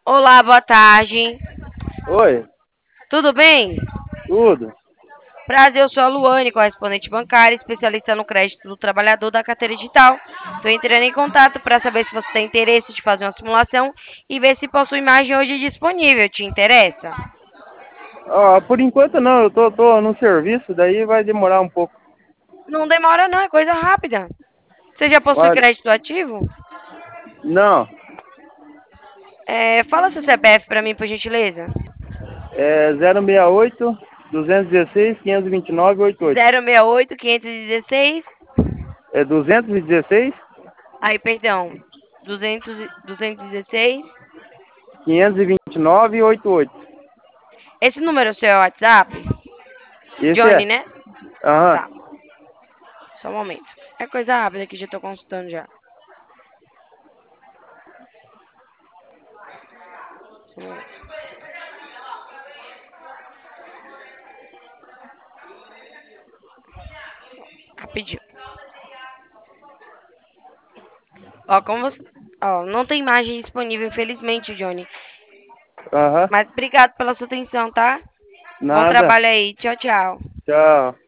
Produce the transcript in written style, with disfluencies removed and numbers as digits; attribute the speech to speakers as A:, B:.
A: Olá, boa tarde.
B: Oi,
A: Tudo bem?
B: tudo.
A: Prazer, eu sou a Luane, correspondente bancária, especialista no crédito do trabalhador da carteira digital. Estou entrando em contato para saber se você tem interesse de fazer uma simulação e ver se possui imagem hoje disponível. Te interessa?
B: Por enquanto não, eu tô no serviço, daí vai demorar um pouco.
A: Não demora não, é coisa rápida. Você já possui
B: Olha,
A: crédito ativo?
B: não,
A: Fala seu CPF para mim, por gentileza.
B: é 068 216 529 88.
A: 068 516.
B: É 216
A: Aí, perdão. 216.
B: 529 88.
A: Esse número é o seu WhatsApp?
B: Esse
A: Johnny,
B: é.
A: né?
B: Aham.
A: Tá. Só um momento. É coisa rápida que já tô consultando já. Só um momento. Rapidinho. Ó, como você. Ó, não tem imagem disponível, infelizmente, Johnny.
B: Aham.
A: Mas obrigado pela sua atenção, tá? Bom
B: Nada.
A: trabalho aí. Tchau, tchau.
B: Tchau.